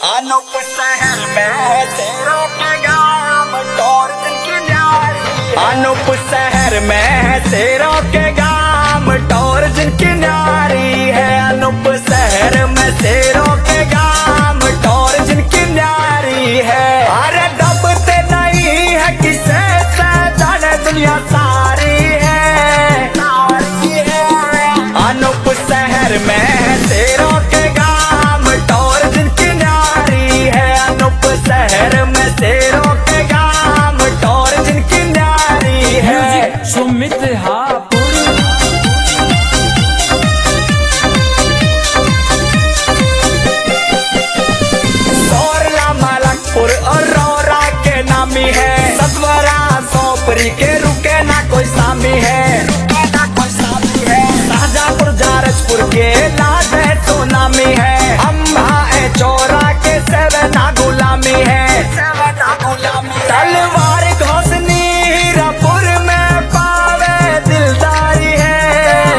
अनूप शहर में शेरों के गाम टोर जिनकी न्यारी। अनूप शहर में शेरों के गाम टोर जिनकी न्यारी है। अनूप शहर में शेरों के गाम टोर जिनकी न्यारी है। अरे दबते नहीं है किसे से जाने दुनिया सारी है। अनूप शहर में शेरों के गाम टोर जिनकी न्यारी है। अनूप शहर में शेरों के गाम टोर जिनकी न्यारी है। सुमित हापुर मलकपुर और रौरा के नामी है। सतवरा सोपरी के रुके ना कोई सामी है। शाहजहांपुर जारजपुर के लाज है तो नामी है। अम्बा ए चौरा के सेवना गुलामी है। तलवार घोसनी हीरापुर में पावे दिलदारी है।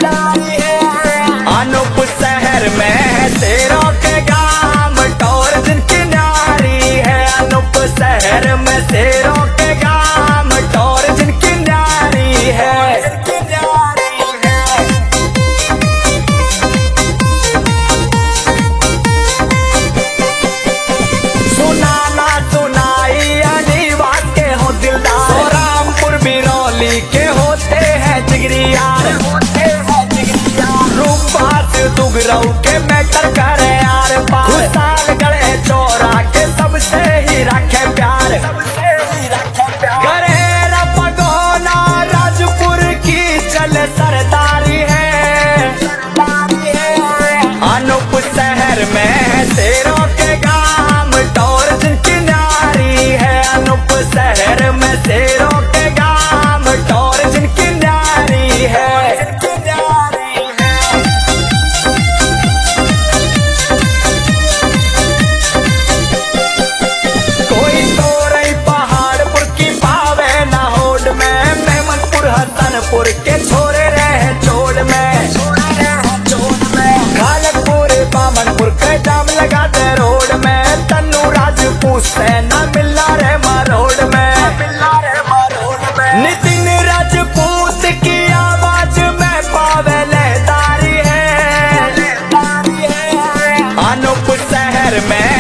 अनूप शहर में शेरों के गाम टोर जिनकी न्यारी है। अनूप शहर में शेरों के गाम टोर जिनकी न्यारी है। सुनाना सुनाई अनिवास के हो दिलदार। रामपुर बिरौली के होते हैं जिगरी यार। रूपास दुगरऊ के मैटर करे यार पार। खुशालगढ़ चौरा के सबसे ही रखे प्यार। गरेरा पगोना राजपुर की चले सरदारी है। अनूप शहर में शेरों के गाम टोर जिनकी न्यारी है। अनूप शहर में शेरों के गाम टोर जिनकी न्यारी है। कोई तो रही पहाड़पुर की पावे ना होड़ में। मेमनपुर हसनपुर के छोरे रहे चोड़ में। खालकपुर बामनपुर के जाम लगाते रोड में। तन्नू राजपूत से न मिला रे मारोड में। नितिन राजपूत की आवाज में पावे लहदारी है। अनूप शहर में